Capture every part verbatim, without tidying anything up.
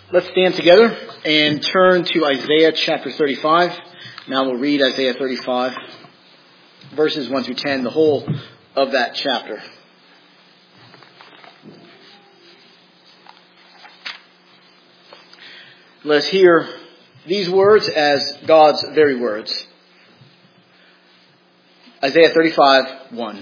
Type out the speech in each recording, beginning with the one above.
Let's stand together and turn to Isaiah chapter thirty-five. Now we'll read Isaiah thirty-five, verses one through ten, the whole of that chapter. Let's hear these words as God's very words. Isaiah thirty-five, one.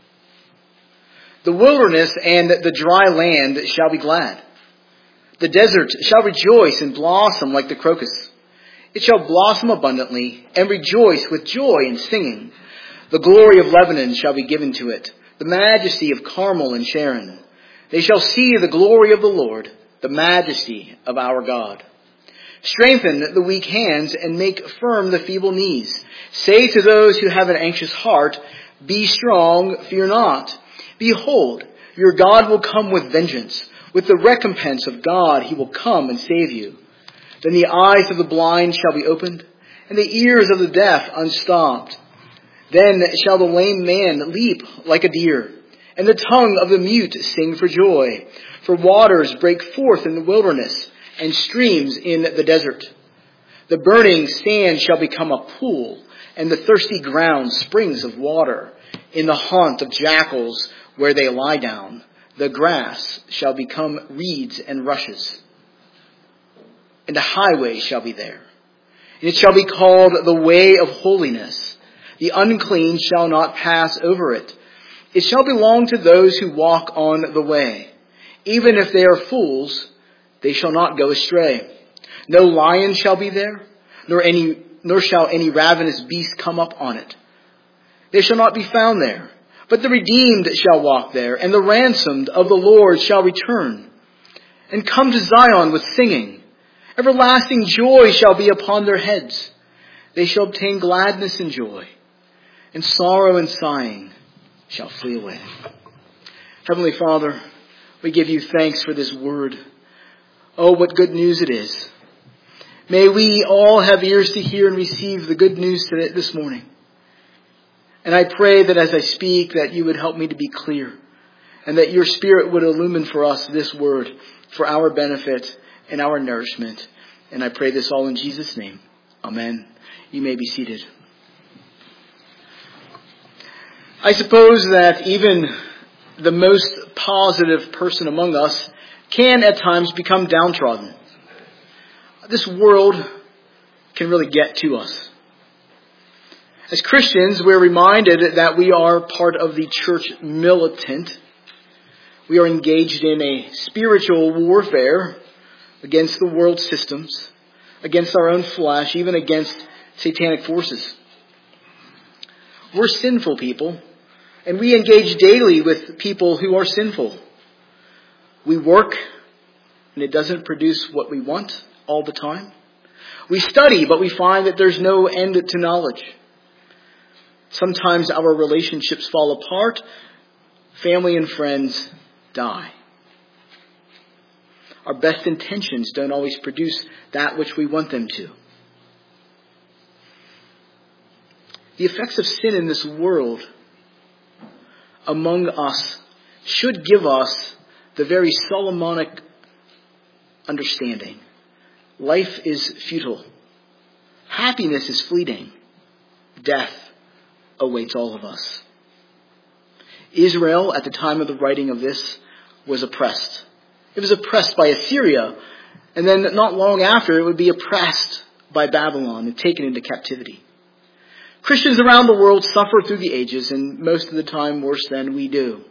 The wilderness and the dry land shall be glad. The desert shall rejoice and blossom like the crocus. It shall blossom abundantly and rejoice with joy and singing. The glory of Lebanon shall be given to it, the majesty of Carmel and Sharon. They shall see the glory of the Lord, the majesty of our God. Strengthen the weak hands and make firm the feeble knees. Say to those who have an anxious heart, be strong, fear not. Behold, your God will come with vengeance. With the recompense of God, he will come and save you. Then the eyes of the blind shall be opened, and the ears of the deaf unstopped. Then shall the lame man leap like a deer, and the tongue of the mute sing for joy. For waters break forth in the wilderness, and streams in the desert. The burning sand shall become a pool, and the thirsty ground springs of water. In the haunt of jackals where they lie down, the grass shall become reeds and rushes. And a highway shall be there. And it shall be called the way of holiness. The unclean shall not pass over it. It shall belong to those who walk on the way. Even if they are fools, they shall not go astray. No lion shall be there, nor any, nor shall any ravenous beast come up on it. They shall not be found there. But the redeemed shall walk there, and the ransomed of the Lord shall return. And come to Zion with singing. Everlasting joy shall be upon their heads. They shall obtain gladness and joy, and sorrow and sighing shall flee away. Heavenly Father, we give you thanks for this word. Oh, what good news it is. May we all have ears to hear and receive the good news today, this morning. And I pray that as I speak, that you would help me to be clear, and that your Spirit would illumine for us this word for our benefit and our nourishment. And I pray this all in Jesus' name. Amen. You may be seated. I suppose that even the most positive person among us can at times become downtrodden. This world can really get to us. As Christians, we're reminded that we are part of the church militant. We are engaged in a spiritual warfare against the world systems, against our own flesh, even against satanic forces. We're sinful people, and we engage daily with people who are sinful. We work, and it doesn't produce what we want all the time. We study, but we find that there's no end to knowledge. Sometimes our relationships fall apart. Family and friends die. Our best intentions don't always produce that which we want them to. The effects of sin in this world among us should give us the very Solomonic understanding. Life is futile. Happiness is fleeting. Death awaits all of us. Israel, at the time of the writing of this, was oppressed. It was oppressed by Assyria, and then not long after, it would be oppressed by Babylon and taken into captivity. Christians around the world suffer through the ages, and most of the time worse than we do.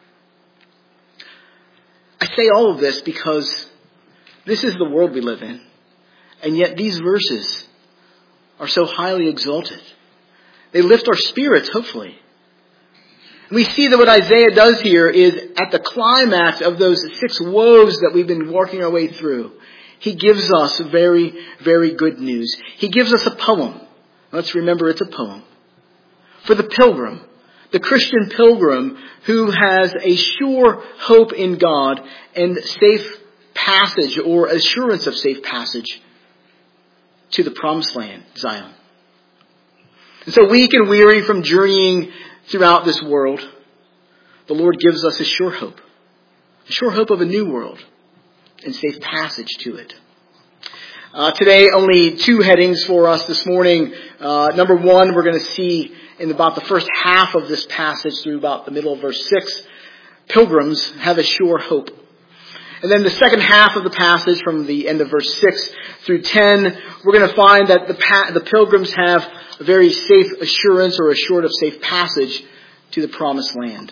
I say all of this because this is the world we live in, and yet these verses are so highly exalted. They lift our spirits, hopefully. We see that what Isaiah does here is at the climax of those six woes that we've been working our way through. He gives us very, very good news. He gives us a poem. Let's remember it's a poem. For the pilgrim, the Christian pilgrim who has a sure hope in God and safe passage or assurance of safe passage to the promised land, Zion. And so weak and weary from journeying throughout this world, the Lord gives us a sure hope. A sure hope of a new world. and safe passage to it. Uh, today, only two headings for us this morning. Uh, number one, we're going to see in about the first half of this passage through about the middle of verse six, pilgrims have a sure hope. And then the second half of the passage from the end of verse six through ten, we're going to find that the, pa- the pilgrims have a very safe assurance or assured of safe passage to the promised land.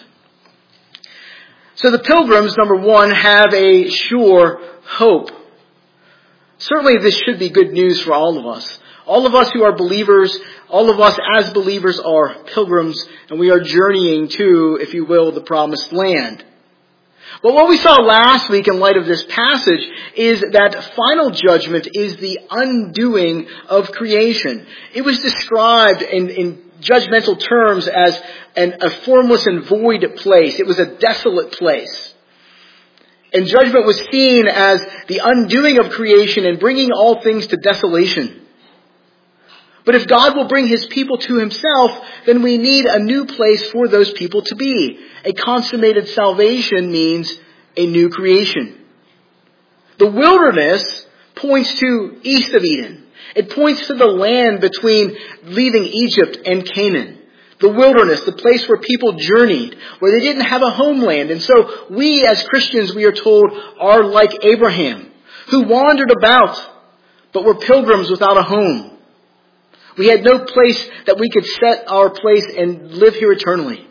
So the pilgrims, number one, have a sure hope. Certainly this should be good news for all of us. All of us who are believers, all of us as believers are pilgrims, and we are journeying to, if you will, the promised land. But what we saw last week in light of this passage is that final judgment is the undoing of creation. It was described in, in judgmental terms as an, a formless and void place. It was a desolate place. And judgment was seen as the undoing of creation and bringing all things to desolation. But if God will bring his people to himself, then we need a new place for those people to be. A consummated salvation means a new creation. The wilderness points to east of Eden. It points to the land between leaving Egypt and Canaan. The wilderness, the place where people journeyed, where they didn't have a homeland. And so we as Christians, we are told, are like Abraham, who wandered about, but were pilgrims without a home. We had no place that we could set our place and live here eternally.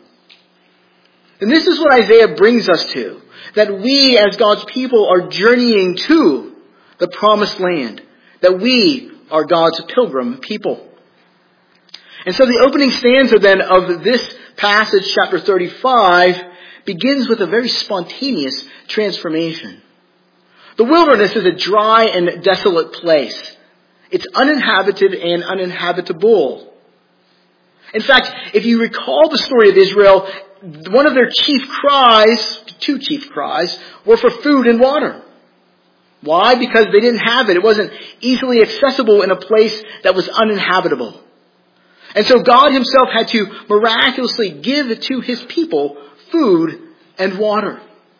And this is what Isaiah brings us to, that we as God's people are journeying to the promised land, that we are God's pilgrim people. And so the opening stanza then of this passage, chapter thirty-five, begins with a very spontaneous transformation. The wilderness is a dry and desolate place. It's uninhabited and uninhabitable. In fact, if you recall the story of Israel, one of their chief cries, two chief cries, were for food and water. Why? Because they didn't have it. It wasn't easily accessible in a place that was uninhabitable. And so God himself had to miraculously give to his people food and water.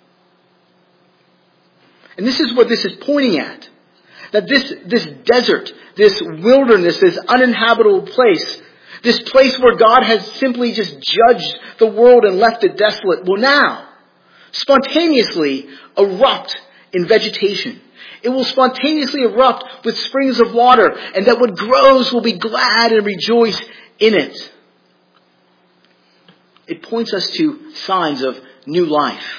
And this is what this is pointing at. That this, this desert, this wilderness, this uninhabitable place, this place where God has simply just judged the world and left it desolate, will now spontaneously erupt in vegetation. It will spontaneously erupt with springs of water, and that what grows will be glad and rejoice in it. It points us to signs of new life.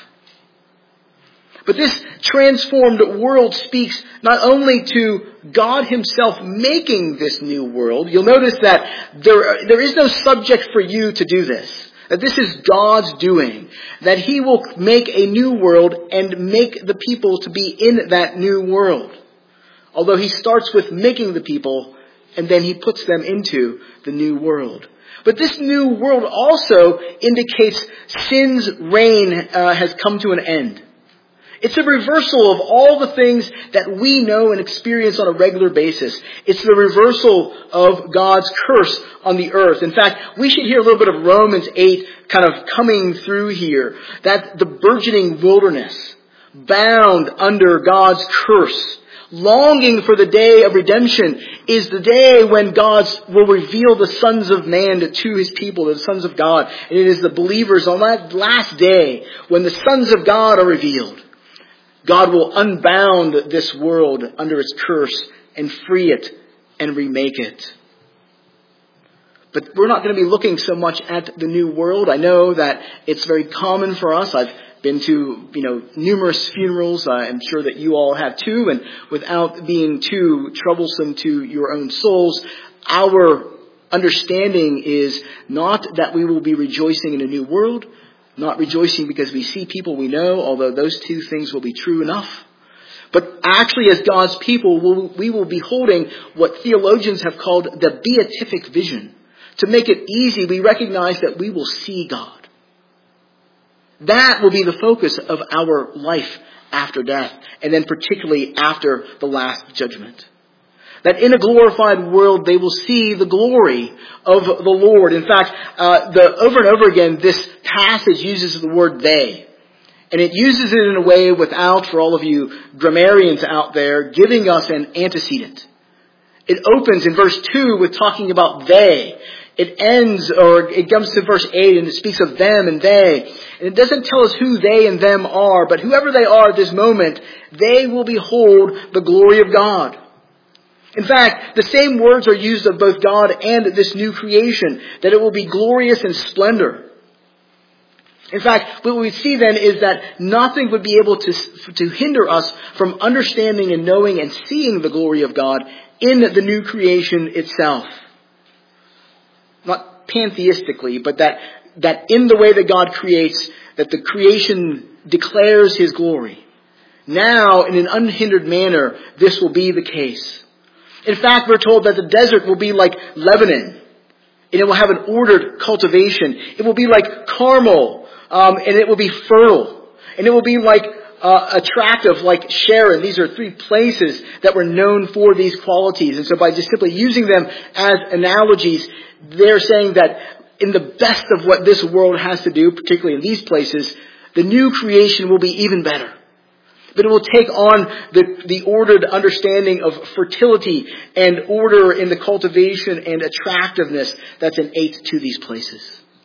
But this transformed world speaks not only to God himself making this new world. You'll notice that there, there is no subject for you to do this. That this is God's doing. That he will make a new world and make the people to be in that new world. Although he starts with making the people and then he puts them into the new world. But this new world also indicates sin's reign uh, has come to an end. It's a reversal of all the things that we know and experience on a regular basis. It's the reversal of God's curse on the earth. In fact, we should hear a little bit of Romans eight kind of coming through here. That the burgeoning wilderness, bound under God's curse, longing for the day of redemption, is the day when God will reveal the sons of man to his people, the sons of God. And it is the believers on that last day when the sons of God are revealed. God will unbound this world under its curse and free it and remake it. But we're not going to be looking so much at the new world. I know that it's very common for us. I've been to, you know, numerous funerals. I'm sure that you all have too. And without being too troublesome to your own souls, our understanding is not that we will be rejoicing in a new world, not rejoicing because we see people we know, although those two things will be true enough. But actually, as God's people, we'll, we will be holding what theologians have called the beatific vision. To make it easy, we recognize that we will see God. That will be the focus of our life after death, and then particularly after the last judgment. That in a glorified world, they will see the glory of the Lord. In fact, uh, the over and over again, this passage uses the word they. And it uses it in a way without, for all of you grammarians out there, giving us an antecedent. It opens in verse two with talking about they. It ends, or it comes to verse eight and it speaks of them and they. And it doesn't tell us who they and them are, but whoever they are at this moment, they will behold the glory of God. In fact, the same words are used of both God and this new creation, that it will be glorious in splendor. In fact, what we see then is that nothing would be able to, to hinder us from understanding and knowing and seeing the glory of God in the new creation itself. Not pantheistically, but that, that in the way that God creates, that the creation declares His glory. Now, in an unhindered manner, this will be the case. In fact, we're told that the desert will be like Lebanon, and it will have an ordered cultivation. It will be like Carmel, um, and it will be fertile. And it will be like uh, attractive, like Sharon. These are three places that were known for these qualities. And so by just simply using them as analogies, they're saying that in the best of what this world has to do, particularly in these places, the new creation will be even better. But it will take on the, the ordered understanding of fertility and order in the cultivation and attractiveness that's innate to these places.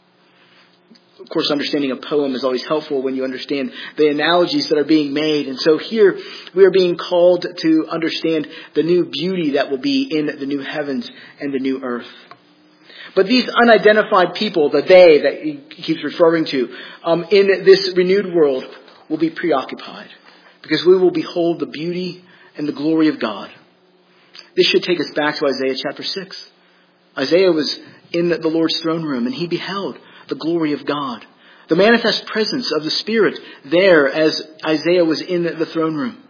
Of course, understanding a poem is always helpful when you understand the analogies that are being made. And so here we are being called to understand the new beauty that will be in the new heavens and the new earth. But these unidentified people, the they that he keeps referring to, um, in this renewed world will be preoccupied. Because we will behold the beauty and the glory of God. This should take us back to Isaiah chapter six. Isaiah was in the Lord's throne room and he beheld the glory of God. The manifest presence of the Spirit there as Isaiah was in the throne room.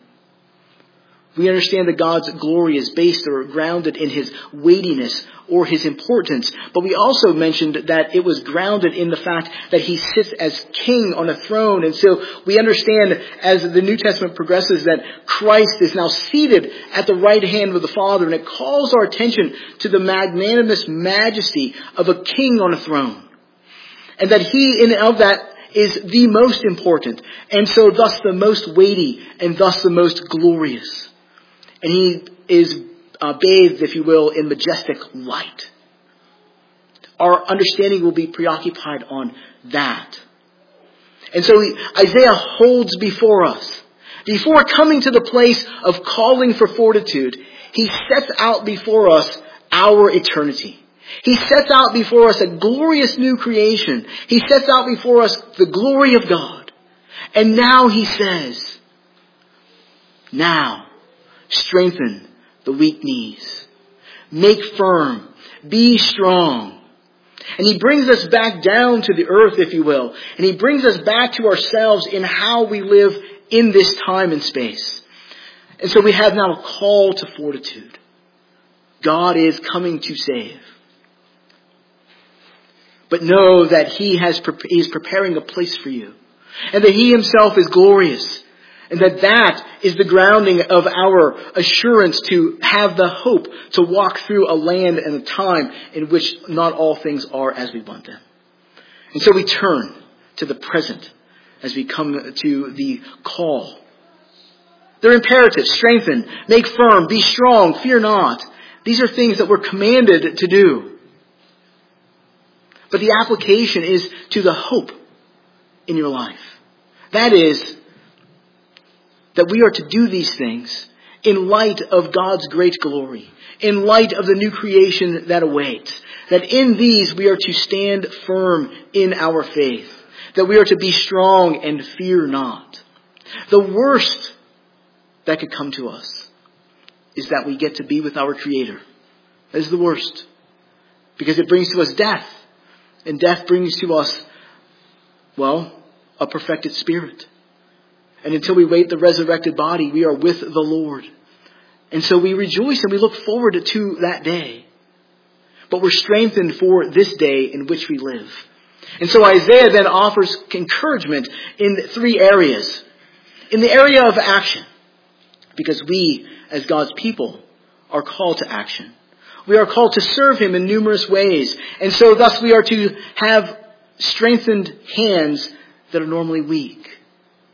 We understand that God's glory is based or grounded in His weightiness or His importance. But we also mentioned that it was grounded in the fact that He sits as King on a throne. And so we understand as the New Testament progresses that Christ is now seated at the right hand of the Father. And it calls our attention to the magnanimous majesty of a King on a throne. And that He in and of that is the most important. And so thus the most weighty and thus the most glorious. And He is uh, bathed, if you will, in majestic light. Our understanding will be preoccupied on that. And so Isaiah holds before us. Before coming to the place of calling for fortitude, he sets out before us our eternity. He sets out before us a glorious new creation. He sets out before us the glory of God. And now he says, now, strengthen the weak knees. Make firm. Be strong. And he brings us back down to the earth, if you will. And he brings us back to ourselves in how we live in this time and space. And so we have now a call to fortitude. God is coming to save. But know that he has he is preparing a place for you. And that he himself is glorious. And that that is the grounding of our assurance to have the hope to walk through a land and a time in which not all things are as we want them. And so we turn to the present as we come to the call. They're imperatives. Strengthen, make firm, be strong, fear not. These are things that we're commanded to do. But the application is to the hope in your life. That is, that we are to do these things in light of God's great glory, in light of the new creation that awaits, that in these we are to stand firm in our faith, that we are to be strong and fear not. The worst that could come to us is that we get to be with our Creator. That is the worst, because it brings to us death, and death brings to us, well, a perfected spirit. And until we wait the resurrected body, we are with the Lord. And so we rejoice and we look forward to that day. But we're strengthened for this day in which we live. And so Isaiah then offers encouragement in three areas. In the area of action, because we, as God's people, are called to action. We are called to serve him in numerous ways. And so thus we are to have strengthened hands that are normally weak.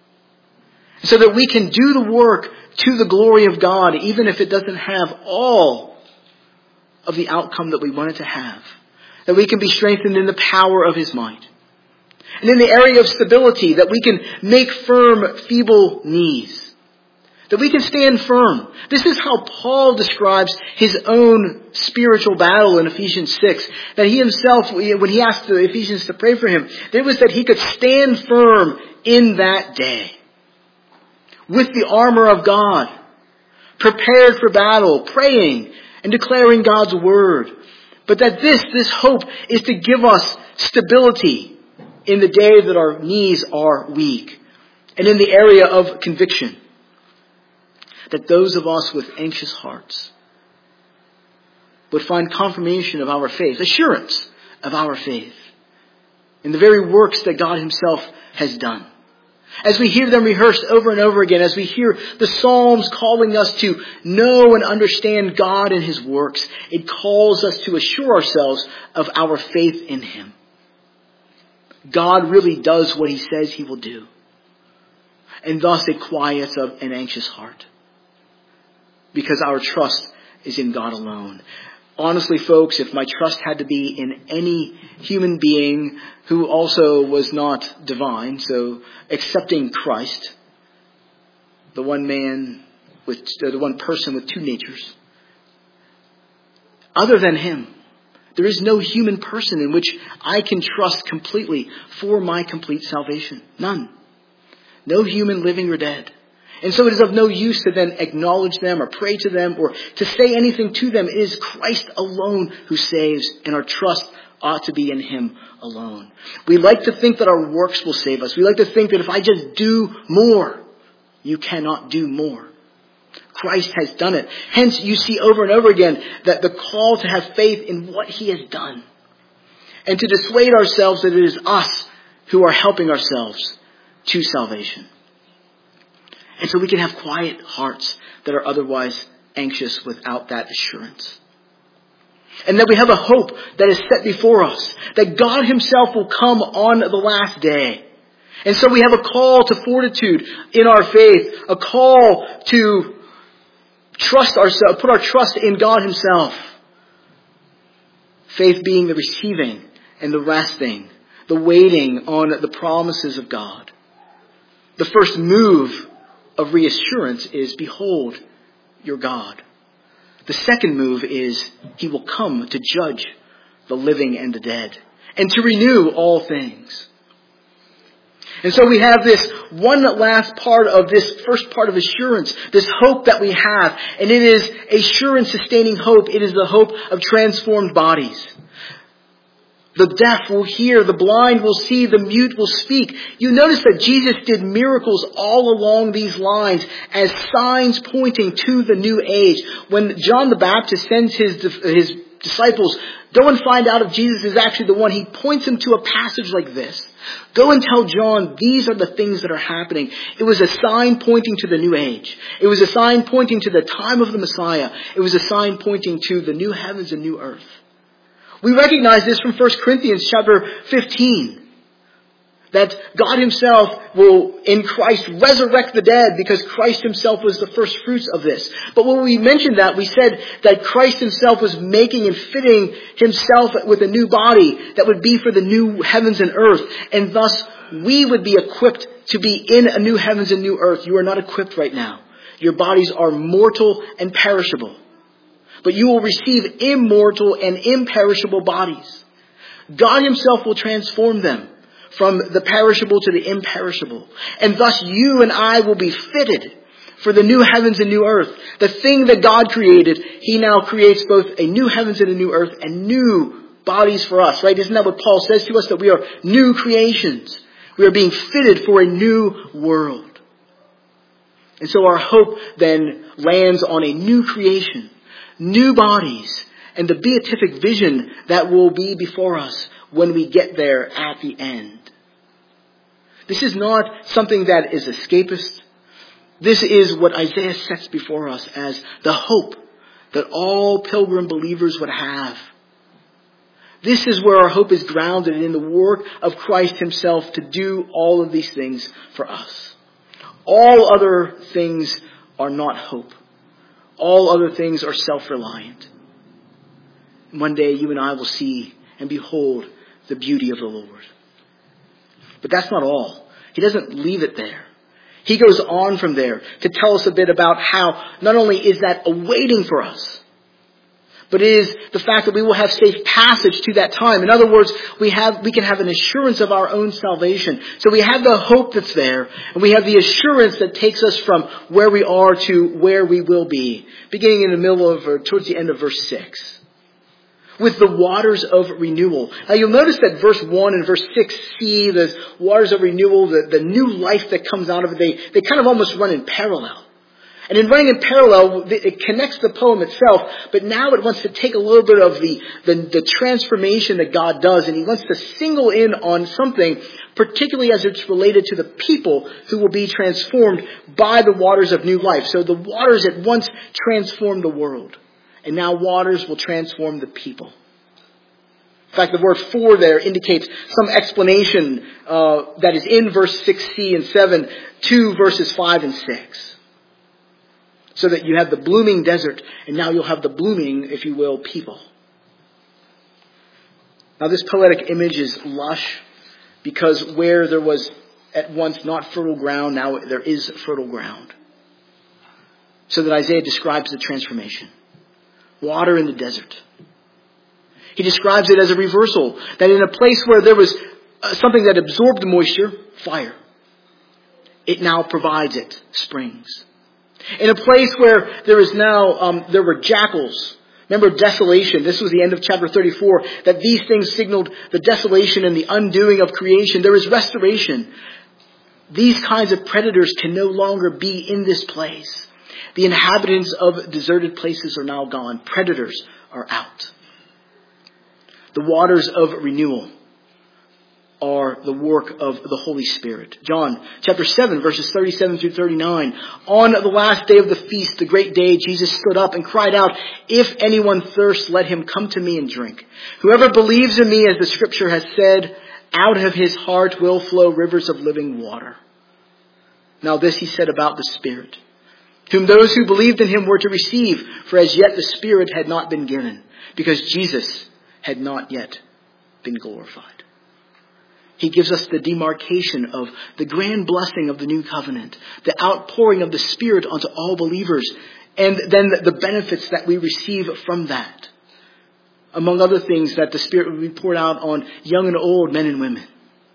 so that we can do the work to the glory of God, even if it doesn't have all of the outcome that we want it to have. That we can be strengthened in the power of His might. And in the area of stability, that we can make firm feeble knees. That we can stand firm. This is how Paul describes his own spiritual battle in Ephesians six. That he himself, when he asked the Ephesians to pray for him, it was that he could stand firm in that day. With the armor of God. Prepared for battle, praying and declaring God's word. But that this, this hope is to give us stability in the day that our knees are weak. And in the area of conviction. That those of us with anxious hearts would find confirmation of our faith, assurance of our faith in the very works that God Himself has done. As we hear them rehearsed over and over again, as we hear the Psalms calling us to know and understand God and His works, it calls us to assure ourselves of our faith in Him. God really does what He says He will do. And thus it quiets an anxious heart. Because our trust is in God alone. Honestly, folks, if my trust had to be in any human being who also was not divine, so accepting Christ, the one man with the one person with two natures, other than Him, there is no human person in which I can trust completely for my complete salvation. None. No human living or dead. And so it is of no use to then acknowledge them or pray to them or to say anything to them. It is Christ alone who saves, and our trust ought to be in Him alone. We like to think that our works will save us. We like to think that if I just do more, you cannot do more. Christ has done it. Hence you see over and over again that the call to have faith in what He has done. And to dissuade ourselves that it is us who are helping ourselves to salvation. And so we can have quiet hearts that are otherwise anxious without that assurance. And that we have a hope that is set before us. That God Himself will come on the last day. And so we have a call to fortitude in our faith. A call to trust ourselves, put our trust in God Himself. Faith being the receiving and the resting. The waiting on the promises of God. The first move of reassurance is, behold, your God. The second move is, He will come to judge the living and the dead, and to renew all things. And so we have this one last part of this first part of assurance, this hope that we have, and it is a sure and sustaining hope. It is the hope of transformed bodies. The deaf will hear, the blind will see, the mute will speak. You notice that Jesus did miracles all along these lines as signs pointing to the new age. When John the Baptist sends his, his disciples, go and find out if Jesus is actually the one, he points them to a passage like this. Go and tell John, these are the things that are happening. It was a sign pointing to the new age. It was a sign pointing to the time of the Messiah. It was a sign pointing to the new heavens and new earth. We recognize this from First Corinthians chapter fifteen. That God Himself will, in Christ, resurrect the dead because Christ Himself was the first fruits of this. But when we mentioned that, we said that Christ Himself was making and fitting Himself with a new body that would be for the new heavens and earth. And thus, we would be equipped to be in a new heavens and new earth. You are not equipped right now. Your bodies are mortal and perishable. But you will receive immortal and imperishable bodies. God Himself will transform them from the perishable to the imperishable. And thus you and I will be fitted for the new heavens and new earth. The thing that God created, He now creates both a new heavens and a new earth and new bodies for us, right? Isn't that what Paul says to us? That we are new creations. We are being fitted for a new world. And so our hope then lands on a new creation. New bodies, and the beatific vision that will be before us when we get there at the end. This is not something that is escapist. This is what Isaiah sets before us as the hope that all pilgrim believers would have. This is where our hope is grounded in the work of Christ Himself to do all of these things for us. All other things are not hope. All other things are self-reliant. One day you and I will see and behold the beauty of the Lord. But that's not all. He doesn't leave it there. He goes on from there to tell us a bit about how not only is that awaiting for us, but it is the fact that we will have safe passage to that time. In other words, we have we can have an assurance of our own salvation. So we have the hope that's there, and we have the assurance that takes us from where we are to where we will be, beginning in the middle of, or towards the end of verse six. With the waters of renewal. Now you'll notice that verse one and verse six see the waters of renewal, the, the new life that comes out of it, they, they kind of almost run in parallel. And in running in parallel, it connects the poem itself, but now it wants to take a little bit of the, the, the transformation that God does, and he wants to single in on something, particularly as it's related to the people who will be transformed by the waters of new life. So the waters at once transform the world. And now waters will transform the people. In fact, the word for there indicates some explanation uh, that is in verse six c and seven to verses five and six. So that you have the blooming desert, and now you'll have the blooming, if you will, people. Now this poetic image is lush because where there was at once not fertile ground, now there is fertile ground. So that Isaiah describes the transformation. Water in the desert. He describes it as a reversal. That in a place where there was something that absorbed the moisture, fire, it now provides it, springs. In a place where there is now, um, there were jackals. Remember desolation. This was the end of chapter thirty-four. That these things signaled the desolation and the undoing of creation. There is restoration. These kinds of predators can no longer be in this place. The inhabitants of deserted places are now gone. Predators are out. The waters of renewal are the work of the Holy Spirit. John chapter seven, verses thirty-seven through thirty-nine. On the last day of the feast, the great day, Jesus stood up and cried out, "If anyone thirsts, let him come to me and drink. Whoever believes in me, as the scripture has said, out of his heart will flow rivers of living water." Now this he said about the Spirit, whom those who believed in him were to receive, for as yet the Spirit had not been given, because Jesus had not yet been glorified. He gives us the demarcation of the grand blessing of the new covenant, the outpouring of the Spirit onto all believers, and then the benefits that we receive from that. Among other things, that the Spirit will be poured out on young and old, men and women.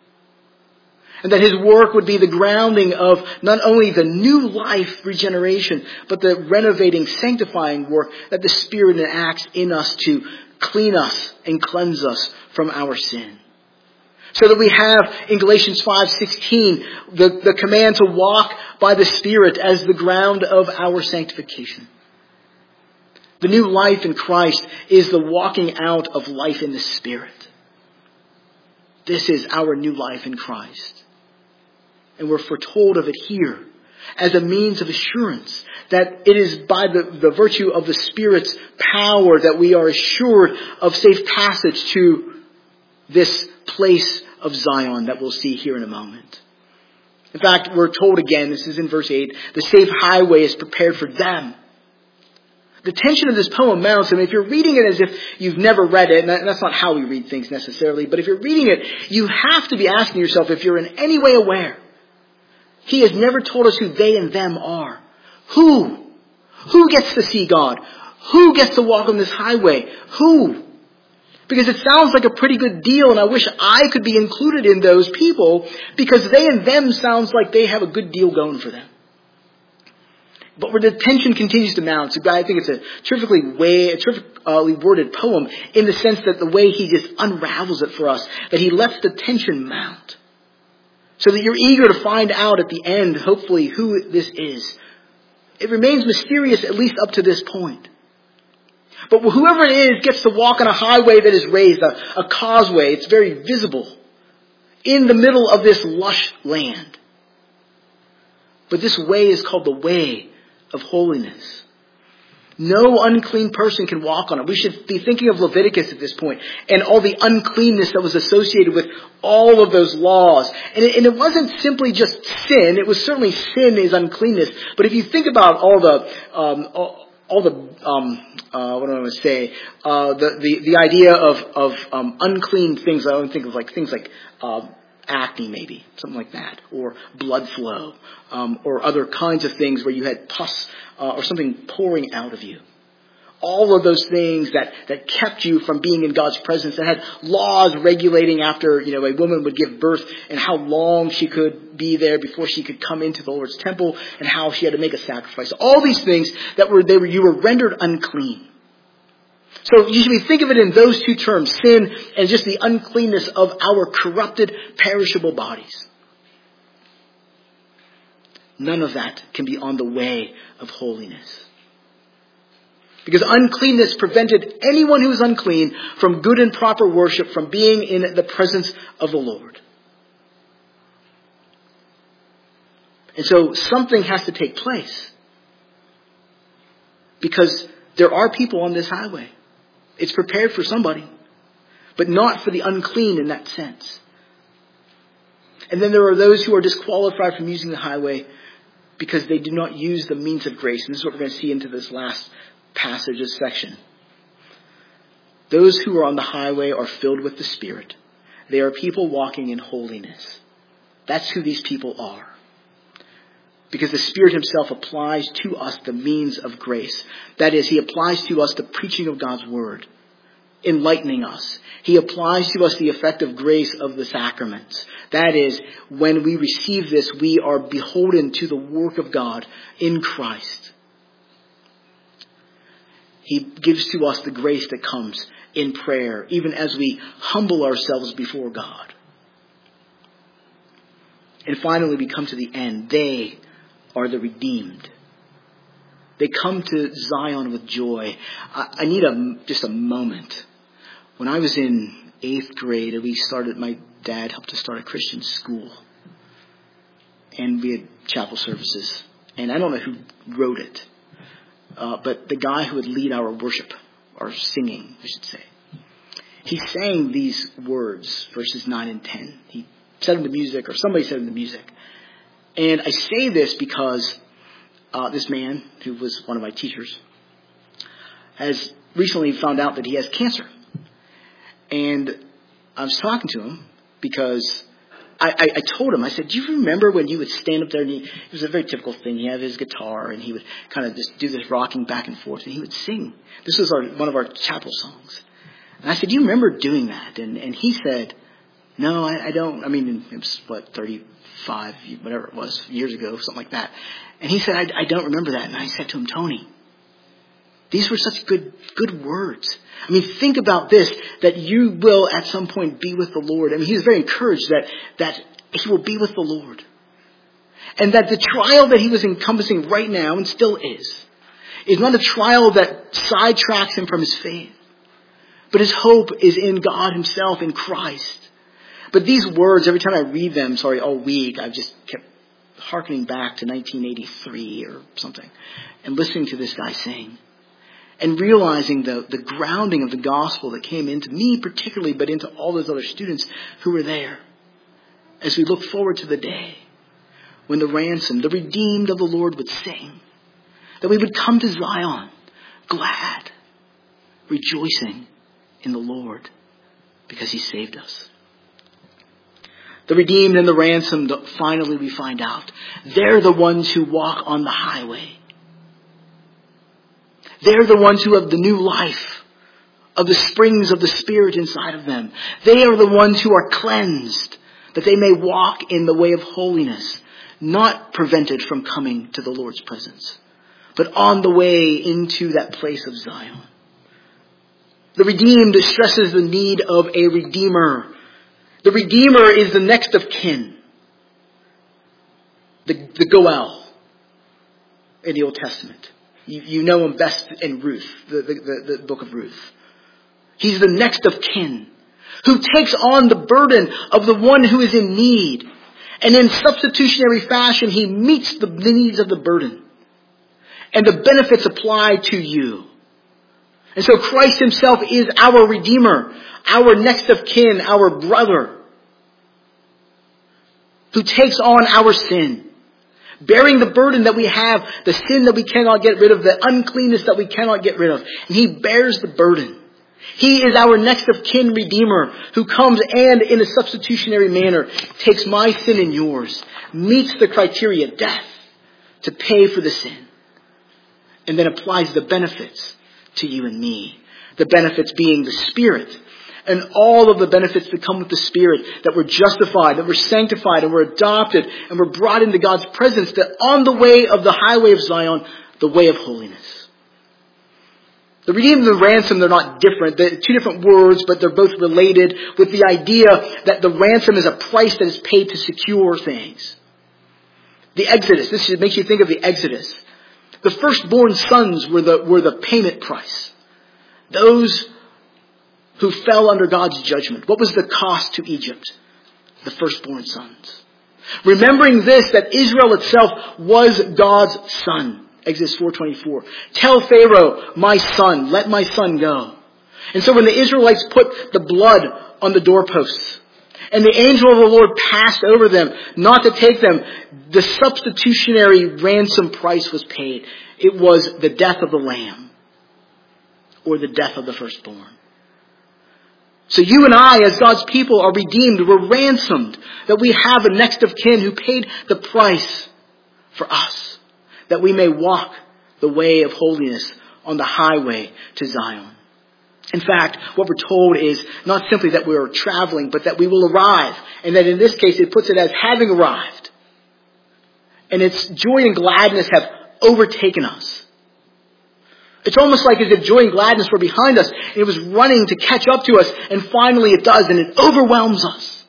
And that his work would be the grounding of not only the new life regeneration, but the renovating, sanctifying work that the Spirit enacts in us to clean us and cleanse us from our sin. So that we have in Galatians five sixteen the, the command to walk by the Spirit as the ground of our sanctification. The new life in Christ is the walking out of life in the Spirit. This is our new life in Christ. And we're foretold of it here as a means of assurance that it is by the, the virtue of the Spirit's power that we are assured of safe passage to this place of Zion that we'll see here in a moment. In fact, we're told again, this is in verse eight, the safe highway is prepared for them. The tension of this poem mounts, and if you're reading it as if you've never read it, and that's not how we read things necessarily, but if you're reading it, you have to be asking yourself if you're in any way aware. He has never told us who they and them are. Who? Who gets to see God? Who gets to walk on this highway? Who? Because it sounds like a pretty good deal, and I wish I could be included in those people, because they and them sounds like they have a good deal going for them. But where the tension continues to mount, so I think it's a terrifically way, a terrifically worded poem in the sense that the way he just unravels it for us, that he lets the tension mount. So that you're eager to find out at the end, hopefully, who this is. It remains mysterious, at least up to this point. But whoever it is gets to walk on a highway that is raised, a, a causeway. It's very visible in the middle of this lush land. But this way is called the way of holiness. No unclean person can walk on it. We should be thinking of Leviticus at this point and all the uncleanness that was associated with all of those laws. And it, and it wasn't simply just sin. It was certainly sin is uncleanness. But if you think about all the, um, all, all the, um, uh, what do I want to say, uh, the, the, the idea of, of, um, unclean things, I don't think of like things like, uh, acne maybe, something like that, or blood flow, um, or other kinds of things where you had pus uh, or something pouring out of you. All of those things that, that kept you from being in God's presence, that had laws regulating after, you know, a woman would give birth and how long she could be there before she could come into the Lord's temple and how she had to make a sacrifice. All these things that were, they were, you were rendered unclean. So you should think of it in those two terms, sin and just the uncleanness of our corrupted, perishable bodies. None of that can be on the way of holiness. Because uncleanness prevented anyone who was unclean from good and proper worship, from being in the presence of the Lord. And so something has to take place. Because there are people on this highway. It's prepared for somebody, but not for the unclean in that sense. And then there are those who are disqualified from using the highway because they do not use the means of grace. And this is what we're going to see into this last passage, this section. Those who are on the highway are filled with the Spirit. They are people walking in holiness. That's who these people are. Because the Spirit himself applies to us the means of grace. That is, he applies to us the preaching of God's word, enlightening us. He applies to us the effective grace of the sacraments. That is, when we receive this, we are beholden to the work of God in Christ. He gives to us the grace that comes in prayer, even as we humble ourselves before God. And finally, we come to the end. They are the redeemed. They come to Zion with joy. I, I need a, just a moment. When I was in eighth grade, we started, my dad helped us start a Christian school. And we had chapel services. And I don't know who wrote it. Uh, but the guy who would lead our worship, or singing, I should say, he sang these words, verses nine and ten. He said them to music, or somebody said them to music. And I say this because uh, this man, who was one of my teachers, has recently found out that he has cancer. And I was talking to him because I, I, I told him, I said, do you remember when you would stand up there and he, it was a very typical thing. He had his guitar and he would kind of just do this rocking back and forth and he would sing. This was our, one of our chapel songs. And I said, do you remember doing that? And, and he said, no, I, I don't. I mean, it was what, thirty-five, whatever it was, years ago, something like that. And he said, I, I don't remember that. And I said to him, Tony, these were such good, good words. I mean, think about this, that you will at some point be with the Lord. I mean, he was very encouraged that, that he will be with the Lord. And that the trial that he was encompassing right now, and still is, is not a trial that sidetracks him from his faith. But his hope is in God himself, in Christ. But these words, every time I read them, sorry, all week, I've just kept hearkening back to nineteen eighty-three or something. And listening to this guy sing. And realizing the, the grounding of the gospel that came into me particularly, but into all those other students who were there. As we look forward to the day when the ransomed, the redeemed of the Lord would sing. That we would come to Zion glad, rejoicing in the Lord because he saved us. The redeemed and the ransomed, finally we find out, they're the ones who walk on the highway. They're the ones who have the new life of the springs of the Spirit inside of them. They are the ones who are cleansed, that they may walk in the way of holiness, not prevented from coming to the Lord's presence, but on the way into that place of Zion. The redeemed stresses the need of a redeemer. The redeemer is the next of kin. The, the Goel in the Old Testament. You, you know him best in Ruth, the, the, the, the book of Ruth. He's the next of kin who takes on the burden of the one who is in need. And in substitutionary fashion, he meets the needs of the burden. And the benefits apply to you. And so Christ himself is our Redeemer, our next of kin, our brother, who takes on our sin, bearing the burden that we have, the sin that we cannot get rid of, the uncleanness that we cannot get rid of. And he bears the burden. He is our next of kin Redeemer who comes and in a substitutionary manner takes my sin and yours, meets the criteria, death, to pay for the sin, and then applies the benefits to you and me. The benefits being the Spirit and all of the benefits that come with the Spirit, that we're justified, that we're sanctified, and we're adopted, and we're brought into God's presence, that on the way of the highway of Zion, the way of holiness. The redeemed and the ransom, they're not different. They're two different words, but they're both related with the idea that the ransom is a price that is paid to secure things. The Exodus, this makes you think of the Exodus. The firstborn sons were the, were the payment price. Those who fell under God's judgment. What was the cost to Egypt? The firstborn sons. Remembering this, that Israel itself was God's son. Exodus four twenty-four. Tell Pharaoh, my son, let my son go. And so when the Israelites put the blood on the doorposts, and the angel of the Lord passed over them, not to take them, the substitutionary ransom price was paid. It was the death of the lamb, or the death of the firstborn. So you and I, as God's people, are redeemed. We're ransomed. That we have a next of kin who paid the price for us. That we may walk the way of holiness on the highway to Zion. In fact, what we're told is not simply that we're traveling, but that we will arrive. And that in this case, it puts it as having arrived. And its joy and gladness have overtaken us. It's almost like as if joy and gladness were behind us. And it was running to catch up to us. And finally it does. And it overwhelms us.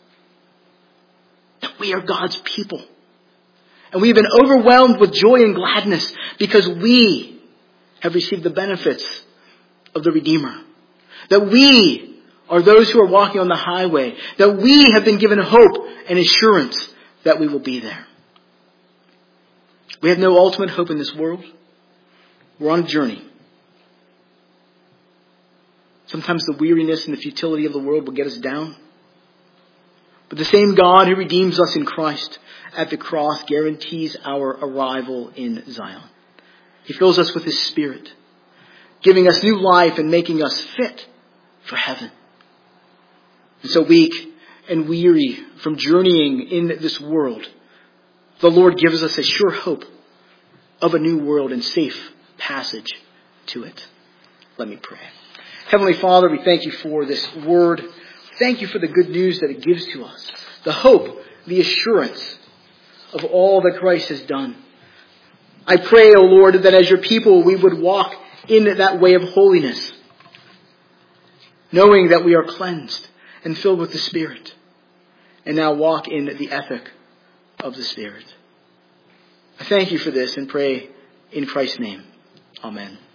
That we are God's people. And we've been overwhelmed with joy and gladness because we have received the benefits of the Redeemer. That we are those who are walking on the highway. That we have been given hope and assurance that we will be there. We have no ultimate hope in this world. We're on a journey. Sometimes the weariness and the futility of the world will get us down. But the same God who redeems us in Christ at the cross guarantees our arrival in Zion. He fills us with His Spirit, giving us new life and making us fit for heaven. And so weak and weary from journeying in this world, the Lord gives us a sure hope of a new world and safe passage to it. Let me pray. Heavenly Father, we thank you for this word. Thank you for the good news that it gives to us. The hope, the assurance of all that Christ has done. I pray, O Lord, that as your people we would walk in that way of holiness, knowing that we are cleansed and filled with the Spirit, and now walk in the ethic of the Spirit. I thank you for this and pray in Christ's name. Amen.